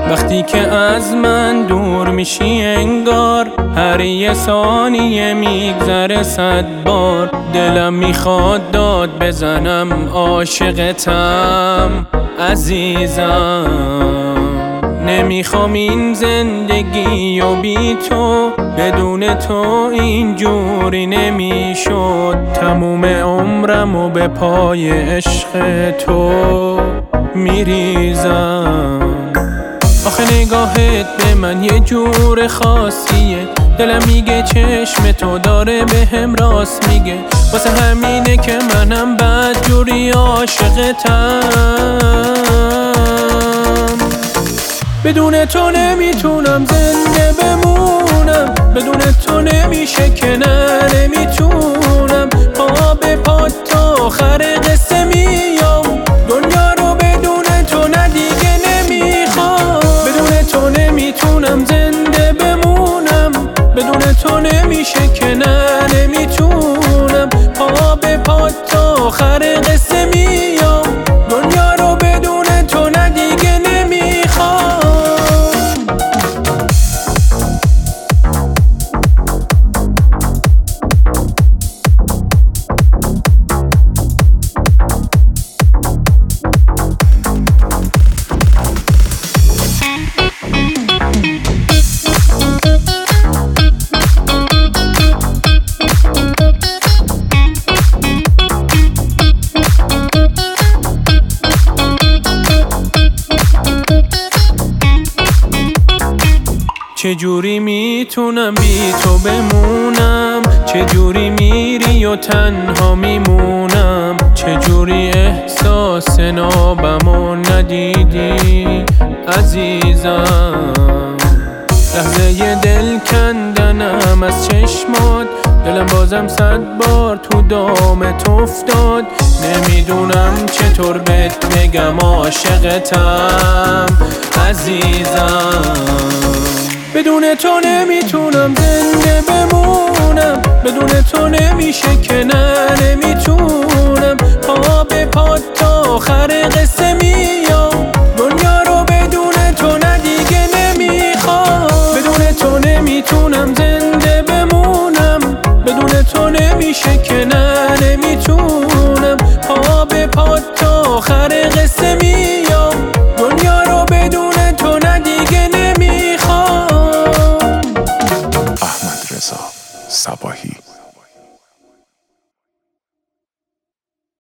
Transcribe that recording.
وقتی که از من دور میشی انگار هر یه ثانیه میگذره 100 بار. دلم میخواد داد بزنم عاشقتم عزیزم. نمیخوام این زندگی و بی تو، بدون تو اینجوری نمیشد. تموم عمرمو به پای عشق تو میریزم. آخه نگاهت به من یه جور خاصیه، دلم میگه چشم تو داره بهم راست میگه. واسه همینه که منم بدجوری عاشقتم. بدون تو نمیتونم زنده بمونم، بدون تو نمیشه که نمیتونم. پا به پا تا آخر قصه میام، دنیا رو بدون تو دیگه نمیخوام. بدون تو نمیتونم زنده بمونم، بدون تو نمیشه که نمیتونم. پا به پا تا آخر قصه میام، دنیا رو بدون تو دیگه نمیخوام. چجوری میتونم بی تو بمونم؟ چجوری میری و تنها میمونم؟ چجوری احساس نابمو ندیدی عزیزم؟ لحظه ی دل کندنم از چشمات، دلم بازم 100 بار تو دامت افتاد. نمیدونم چطور بهت بگم عاشقتم عزیزم. بدون تو نمیتونم زنده بمونم، بدون تو نمیشه که نمیتونم. پا به پا تا آخر قصه میام، دنیا رو بدون تو دیگه نمیخوام. بدون تو نمیتونم زنده بمونم، بدون تو نمیشه که نمیتونم. پا به پا تا آخر قصه میام، دنیا رو بدون تو دیگه نمیخوام. احمد رضا صباحی.